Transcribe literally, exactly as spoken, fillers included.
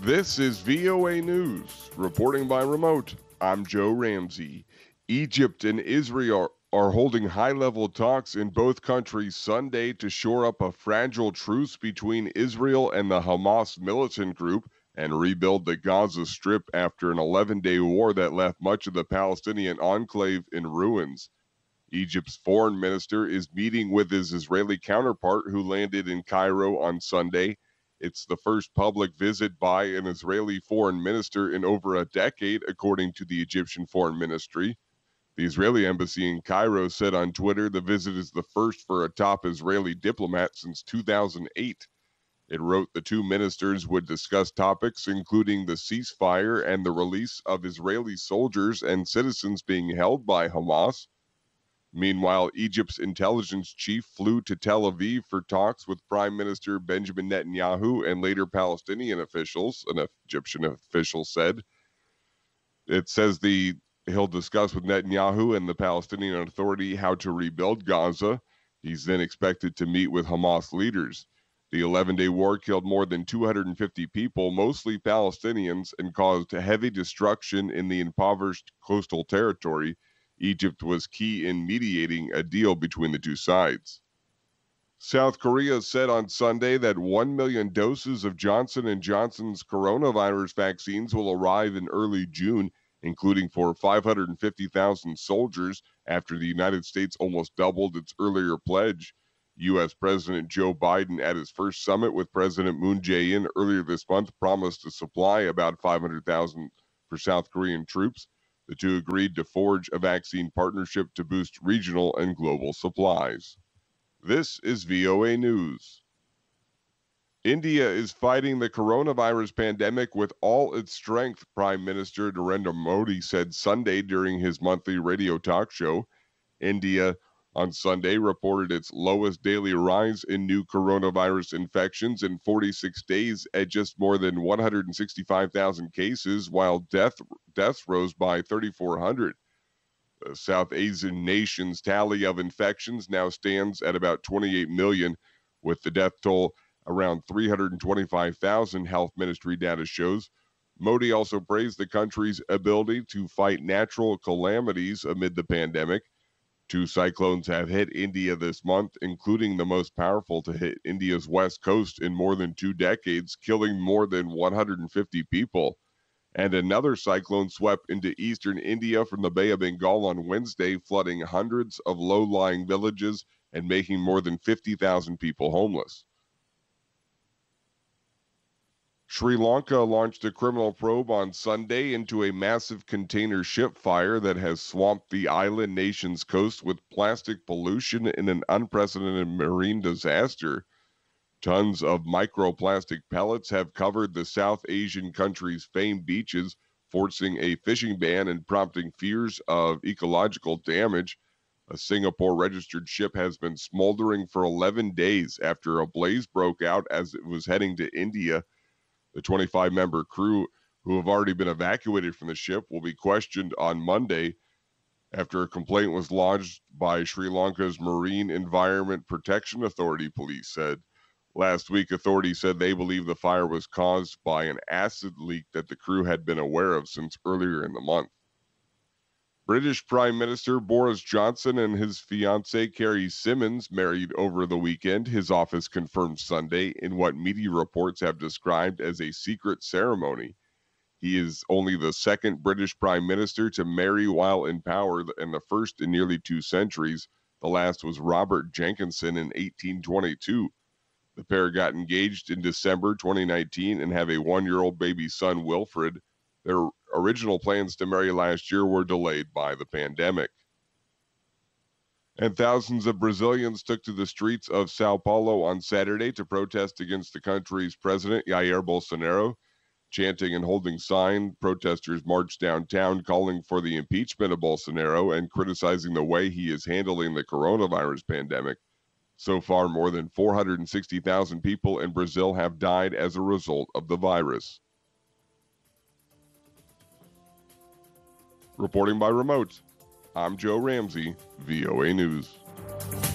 This is V O A News. Reporting by remote, I'm Joe Ramsey. Egypt and Israel are holding high-level talks in both countries Sunday to shore up a fragile truce between Israel and the Hamas militant group and rebuild the Gaza Strip after an eleven-day war that left much of the Palestinian enclave in ruins. Egypt's foreign minister is meeting with his Israeli counterpart who landed in Cairo on Sunday. It's the first public visit by an Israeli foreign minister in over a decade, according to the Egyptian Foreign Ministry. The Israeli embassy in Cairo said on Twitter the visit is the first for a top Israeli diplomat since two thousand eight. It wrote the two ministers would discuss topics including the ceasefire and the release of Israeli soldiers and citizens being held by Hamas. Meanwhile, Egypt's intelligence chief flew to Tel Aviv for talks with Prime Minister Benjamin Netanyahu and later Palestinian officials, an Egyptian official said. It says the he'll discuss with Netanyahu and the Palestinian Authority how to rebuild Gaza. He's then expected to meet with Hamas leaders. The eleven-day war killed more than two hundred fifty people, mostly Palestinians, and caused heavy destruction in the impoverished coastal territory. Egypt was key in mediating a deal between the two sides. South Korea said on Sunday that one million doses of Johnson and Johnson's coronavirus vaccines will arrive in early June, including for five hundred fifty thousand soldiers, after the United States almost doubled its earlier pledge. U S. President Joe Biden, at his first summit with President Moon Jae-in earlier this month, promised to supply about five hundred thousand for South Korean troops. The two agreed to forge a vaccine partnership to boost regional and global supplies. This is V O A News. India is fighting the coronavirus pandemic with all its strength, Prime Minister Narendra Modi said Sunday during his monthly radio talk show. India on Sunday reported its lowest daily rise in new coronavirus infections in forty-six days at just more than one hundred sixty-five thousand cases, while death, deaths rose by thirty-four hundred. The South Asian nation's tally of infections now stands at about twenty-eight million, with the death toll around three hundred twenty-five thousand, Health Ministry data shows. Modi also praised the country's ability to fight natural calamities amid the pandemic. Two cyclones have hit India this month, including the most powerful to hit India's west coast in more than two decades, killing more than one hundred fifty people. And another cyclone swept into eastern India from the Bay of Bengal on Wednesday, flooding hundreds of low-lying villages and making more than fifty thousand people homeless. Sri Lanka launched a criminal probe on Sunday into a massive container ship fire that has swamped the island nation's coast with plastic pollution in an unprecedented marine disaster. Tons of microplastic pellets have covered the South Asian country's famed beaches, forcing a fishing ban and prompting fears of ecological damage. A Singapore-registered ship has been smoldering for eleven days after a blaze broke out as it was heading to India. The twenty-five member crew, who have already been evacuated from the ship, will be questioned on Monday after a complaint was lodged by Sri Lanka's Marine Environment Protection Authority, police said. Last week, authorities said they believe the fire was caused by an acid leak that the crew had been aware of since earlier in the month. British Prime Minister Boris Johnson and his fiancée Carrie Symonds married over the weekend, his office confirmed Sunday, in what media reports have described as a secret ceremony. He is only the second British Prime Minister to marry while in power and the first in nearly two centuries. The last was Robert Jenkinson in eighteen twenty-two. The pair got engaged in December twenty nineteen and have a one-year-old baby son, Wilfred. Their original plans to marry last year were delayed by the pandemic. And thousands of Brazilians took to the streets of Sao Paulo on Saturday to protest against the country's president, Jair Bolsonaro. Chanting and holding signs, protesters marched downtown calling for the impeachment of Bolsonaro and criticizing the way he is handling the coronavirus pandemic. So far, more than four hundred sixty thousand people in Brazil have died as a result of the virus. Reporting by remote, I'm Joe Ramsey, V O A News.